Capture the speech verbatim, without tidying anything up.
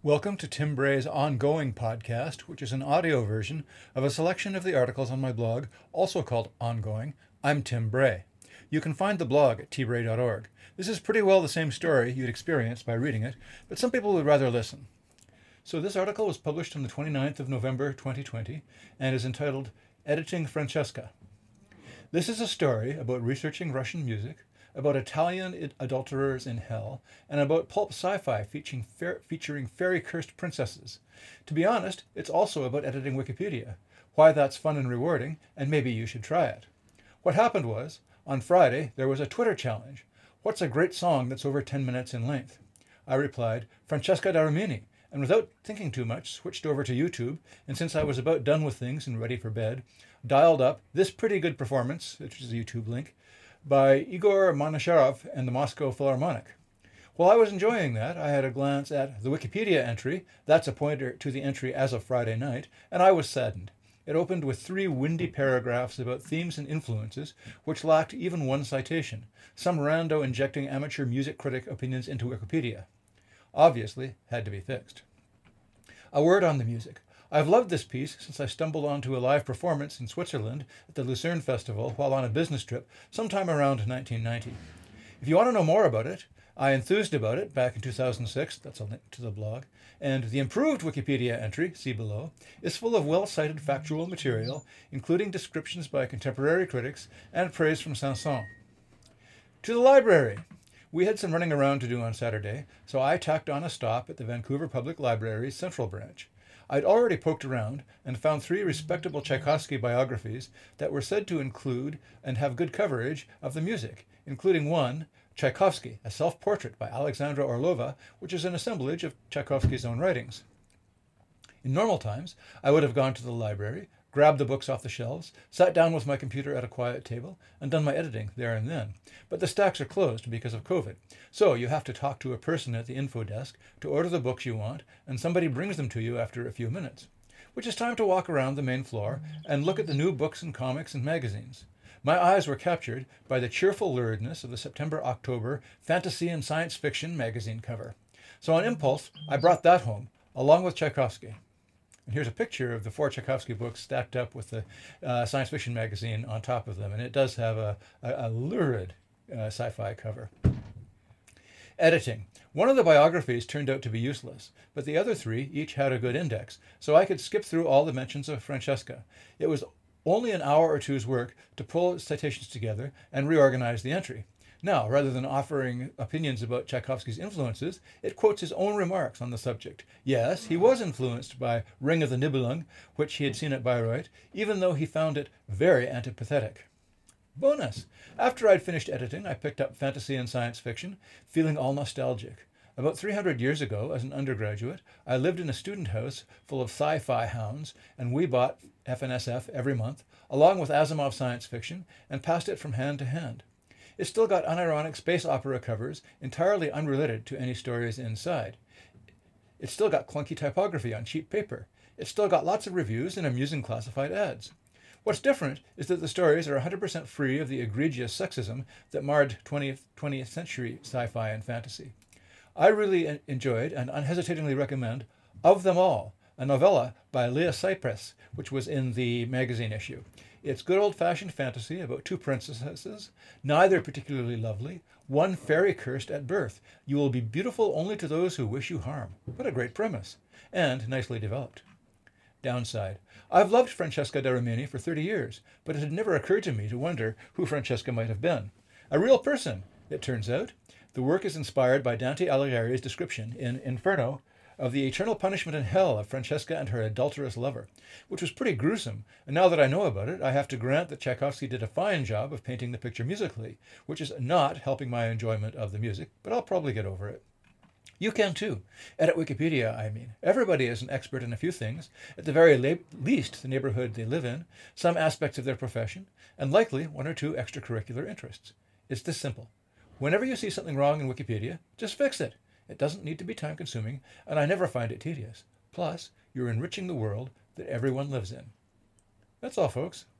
Welcome to Tim Bray's Ongoing podcast, which is an audio version of a selection of the articles on my blog, also called Ongoing. I'm Tim Bray. You can find the blog at t bray dot org. This is pretty well the same story you'd experience by reading it, but some people would rather listen. So this article was published on the twenty-ninth of November twenty twenty and is entitled Editing Francesca. This is a story about researching Russian music, about Italian adulterers in hell, and about pulp sci-fi featuring, fer- featuring fairy-cursed princesses. To be honest, it's also about editing Wikipedia, why that's fun and rewarding, and maybe you should try it. What happened was, on Friday, there was a Twitter challenge. What's a great song that's over ten minutes in length? I replied, Francesca da Rimini, and without thinking too much, switched over to YouTube, and since I was about done with things and ready for bed, dialed up this pretty good performance, which is a YouTube link, by Igor Monasherov and the Moscow Philharmonic. While I was enjoying that, I had a glance at the Wikipedia entry, that's a pointer to the entry as of Friday night, and I was saddened. It opened with three windy paragraphs about themes and influences, which lacked even one citation, some rando injecting amateur music critic opinions into Wikipedia. Obviously, had to be fixed. A word on the music. I've loved this piece since I stumbled onto a live performance in Switzerland at the Lucerne Festival while on a business trip sometime around nineteen ninety. If you want to know more about it, I enthused about it back in two thousand six, that's a link to the blog, and the improved Wikipedia entry, see below, is full of well-cited factual material, including descriptions by contemporary critics and praise from Saint-Saëns. To the library. We had some running around to do on Saturday, so I tacked on a stop at the Vancouver Public Library's Central Branch. I'd already poked around and found three respectable Tchaikovsky biographies that were said to include and have good coverage of the music, including one, Tchaikovsky, a self-portrait by Alexandra Orlova, which is an assemblage of Tchaikovsky's own writings. In normal times, I would have gone to the library, grabbed the books off the shelves, sat down with my computer at a quiet table, and done my editing there and then. But the stacks are closed because of COVID. So you have to talk to a person at the info desk to order the books you want, and somebody brings them to you after a few minutes. Which is time to walk around the main floor and look at the new books and comics and magazines. My eyes were captured by the cheerful luridness of the September-October fantasy and science fiction magazine cover. So on impulse, I brought that home, along with Tchaikovsky. And here's a picture of the four Tchaikovsky books stacked up with the uh, science fiction magazine on top of them. And it does have a, a, a lurid uh, sci-fi cover. Editing. One of the biographies turned out to be useless, but the other three each had a good index, so I could skip through all the mentions of Francesca. It was only an hour or two's work to pull citations together and reorganize the entry. Now, rather than offering opinions about Tchaikovsky's influences, it quotes his own remarks on the subject. Yes, he was influenced by Ring of the Nibelung, which he had seen at Bayreuth, even though he found it very antipathetic. Bonus! After I'd finished editing, I picked up fantasy and science fiction, feeling all nostalgic. About three hundred years ago, as an undergraduate, I lived in a student house full of sci-fi hounds, and we bought F N S F every month, along with Asimov science fiction, and passed it from hand to hand. It's still got unironic space opera covers entirely unrelated to any stories inside. It's still got clunky typography on cheap paper. It's still got lots of reviews and amusing classified ads. What's different is that the stories are one hundred percent free of the egregious sexism that marred twentieth, twentieth century sci-fi and fantasy. I really enjoyed and unhesitatingly recommend Of Them All, a novella by Leah Cypress, which was in the magazine issue. It's good old-fashioned fantasy about two princesses, neither particularly lovely, one fairy-cursed at birth. You will be beautiful only to those who wish you harm. What a great premise. And nicely developed. Downside. I've loved Francesca da Rimini for thirty years, but it had never occurred to me to wonder who Francesca might have been. A real person, it turns out. The work is inspired by Dante Alighieri's description in Inferno of the eternal punishment in hell of Francesca and her adulterous lover, which was pretty gruesome, and now that I know about it, I have to grant that Tchaikovsky did a fine job of painting the picture musically, which is not helping my enjoyment of the music, but I'll probably get over it. You can too. Edit Wikipedia, I mean. Everybody is an expert in a few things, at the very la- least the neighborhood they live in, some aspects of their profession, and likely one or two extracurricular interests. It's this simple. Whenever you see something wrong in Wikipedia, just fix it. It doesn't need to be time-consuming, and I never find it tedious. Plus, you're enriching the world that everyone lives in. That's all, folks.